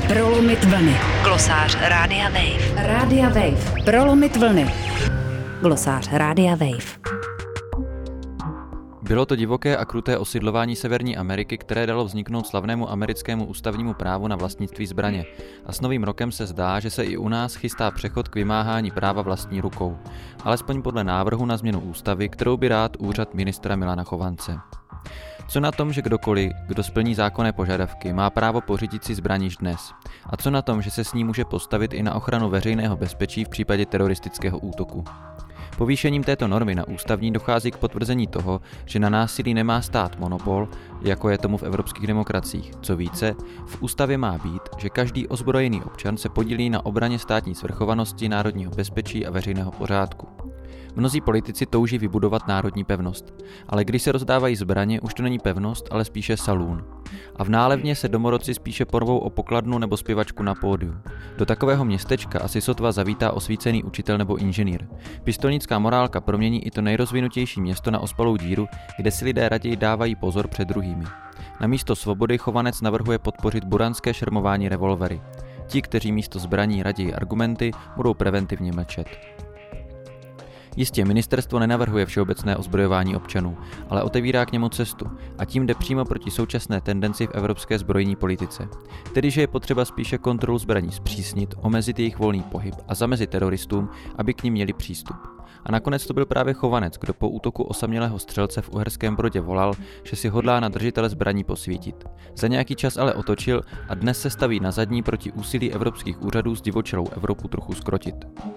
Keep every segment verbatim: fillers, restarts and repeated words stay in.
Prolomit vlny. Glosář Rádia Wave. Rádia Wave. Prolomit vlny. Glosář Rádia Wave. Bylo to divoké a kruté osidlování Severní Ameriky, které dalo vzniknout slavnému americkému ústavnímu právu na vlastnictví zbraně. A s novým rokem se zdá, že se i u nás chystá přechod k vymáhání práva vlastní rukou. Alespoň podle návrhu na změnu ústavy, kterou by rád úřad ministra Milana Chovance. Co na tom, že kdokoliv, kdo splní zákonné požadavky, má právo pořídit si zbraň již dnes? A co na tom, že se s ní může postavit i na ochranu veřejného bezpečí v případě teroristického útoku? Povýšením této normy na ústavní dochází k potvrzení toho, že na násilí nemá stát monopol, jako je tomu v evropských demokraciích. Co více, v ústavě má být, že každý ozbrojený občan se podílí na obraně státní svrchovanosti, národního bezpečí a veřejného pořádku. Mnozí politici touží vybudovat národní pevnost, ale když se rozdávají zbraně, už to není pevnost, ale spíše salún. A v nálevně se domorodci spíše porvou o pokladnu nebo zpěvačku na pódiu. Do takového městečka asi sotva zavítá osvícený učitel nebo inženýr. Pistolnická morálka promění i to nejrozvinutější město na ospalou díru, kde si lidé raději dávají pozor před druhými. Na místo svobody Chovanec navrhuje podpořit buranské šermování revolvery. Ti, kteří místo zbraní raději argumenty, budou preventivně mlčet. Jistě, ministerstvo nenavrhuje všeobecné ozbrojování občanů, ale otevírá k němu cestu a tím jde přímo proti současné tendenci v evropské zbrojní politice. Tedy, že je potřeba spíše kontrolu zbraní zpřísnit, omezit jejich volný pohyb a zamezit teroristům, aby k nim měli přístup. A nakonec to byl právě Chovanec, kdo po útoku osamělého střelce v Uherském Brodě volal, že si hodlá na držitele zbraní posvítit. Za nějaký čas ale otočil a dnes se staví na zadní proti úsilí evropských úřadů zdivočelou Evropu trochu zkrotit.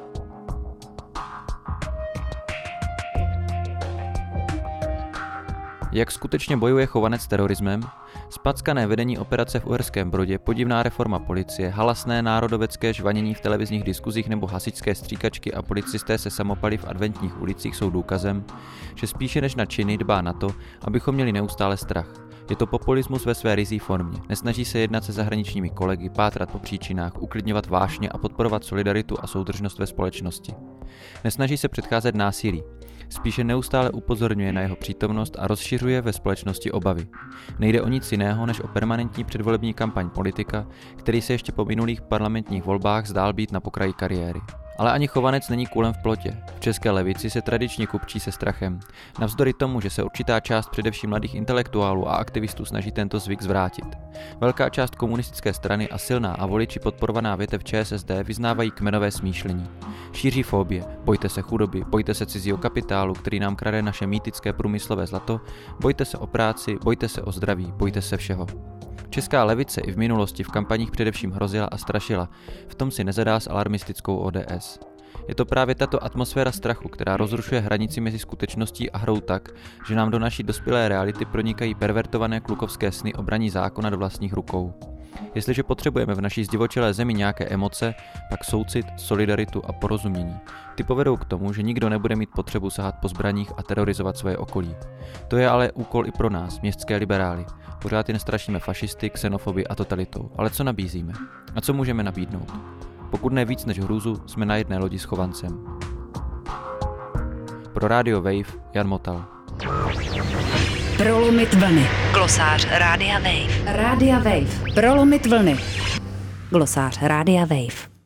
Jak skutečně bojuje Chovanec s terorismem? Spackané vedení operace v Uherském Brodě, podivná reforma policie, halasné národovecké žvanění v televizních diskuzích nebo hasičské stříkačky a policisté se samopaly v adventních ulicích jsou důkazem, že spíše než na činy dbá na to, abychom měli neustále strach. Je to populismus ve své ryzí formě. Nesnaží se jednat se zahraničními kolegy, pátrat po příčinách, uklidňovat vášně a podporovat solidaritu a soudržnost ve společnosti. Nesnaží se předcházet násilí. Spíše neustále upozorňuje na jeho přítomnost a rozšiřuje ve společnosti obavy. Nejde o nic jiného než o permanentní předvolební kampaň politika, který se ještě po minulých parlamentních volbách zdál být na pokraji kariéry. Ale ani Chovanec není kůlem v plotě. V české levici se tradičně kupčí se strachem. Navzdory tomu, že se určitá část především mladých intelektuálů a aktivistů snaží tento zvyk zvrátit. Velká část komunistické strany a silná a voliči podporovaná větev ČSSD vyznávají kmenové smýšlení. Šíří fobie, bojte se chudoby, bojte se cizího kapitálu, který nám krade naše mýtické průmyslové zlato, bojte se o práci, bojte se o zdraví, bojte se všeho. Česká levice i v minulosti v kampaních především hrozila a strašila, v tom si nezadá s alarmistickou O D S. Je to právě tato atmosféra strachu, která rozrušuje hranici mezi skutečností a hrou tak, že nám do naší dospělé reality pronikají pervertované klukovské sny o braní zákona do vlastních rukou. Jestliže potřebujeme v naší zdivočelé zemi nějaké emoce, pak soucit, solidaritu a porozumění. Ty povedou k tomu, že nikdo nebude mít potřebu sahat po zbraních a terorizovat svoje okolí. To je ale úkol i pro nás, městské liberály. Pořád jen strašíme fašisty, xenofoby a totalitou. Ale co nabízíme? A co můžeme nabídnout? Pokud ne víc než hrůzu, jsme na jedné lodi s Chovancem. Pro Radio Wave Jan Motal. Prolomit vlny. Glosář Rádia Wave. Rádia Wave. Prolomit vlny. Glosář Rádia Wave.